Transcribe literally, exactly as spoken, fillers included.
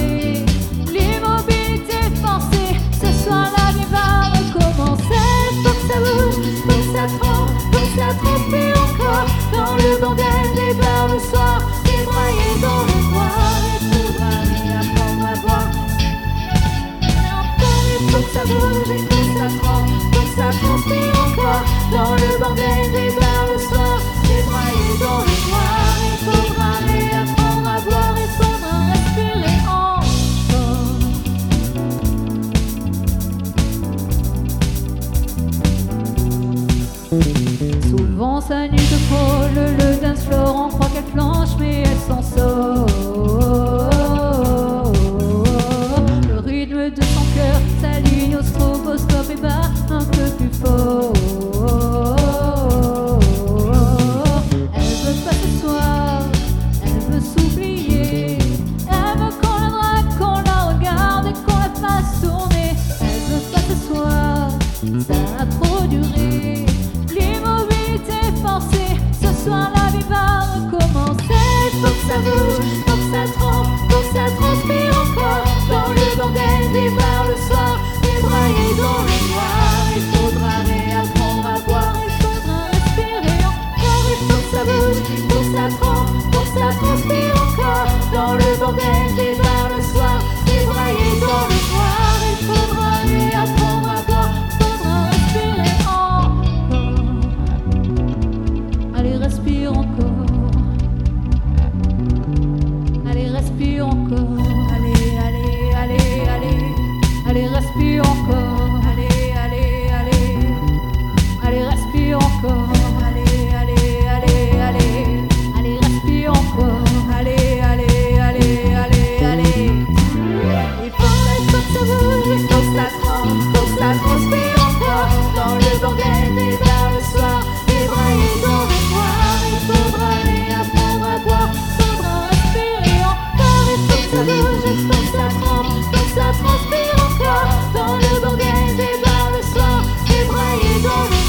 durer. L'immobilité forcée, ce soir la vie va recommencer. Faut que ça bouge, faut que ça trempe, faut que ça transpire encore. Dans le bordel des bars le soir, débraillé dans le noir. Il faudra réapprendre à boire. Il faut que ça bouge, il faut que ça trempe, faut que ça transpire encore. Dans le bordel des bars le soir, débraillé dans le noir. Il faudra réapprendre à boire, il faudra respirer encore. Souvent sa nuit de folle, le dance floor, on croit qu'elle flanche mais elle s'en sort. Le rythme de son cœur s'aligne au stroboscope et bat un peu plus fort. Elle veut pas s'asseoir, elle veut s'oublier. Elle veut qu'on la drague, qu'on la regarde et qu'on la fasse tourner. Elle veut pas s'asseoir, ça a trop duré. L'immobilité forcée, ce soir la vie va recommencer. Faut que ça bouge, faut que ça trempe, faut que ça transpire encore. Dans le bordel des bars le soir, débraillé dans le noir. Il faudra réapprendre à boire, il faudra respirer encore. Il faut que ça bouge, faut que ça trempe, faut que ça transpire encore. Dans le bordel des bars le soir, débraillé dans le noir. Il faudra réapprendre à boire, il faudra respirer encore. Allez, respire encore. Allez, respire encore. Allez, allez, allez, allez. Allez, respire encore. Allez, allez, allez. Allez, respire encore. Allez, allez, allez, allez. Allez, respire encore. Allez, allez, allez, allez, allez. Il faut, il faut que ça bouge, il faut que ça trempe, faut que ça transpire encore. Dans le bordel des bars le soir, débraillé dans le noir. Il faudra réapprendre à boire, faudra respirer encore. Il faut que ça bouge, il faut que ça trempe, faut que ça transpire encore. Dans le bordel des bars le soir, débraillé dans le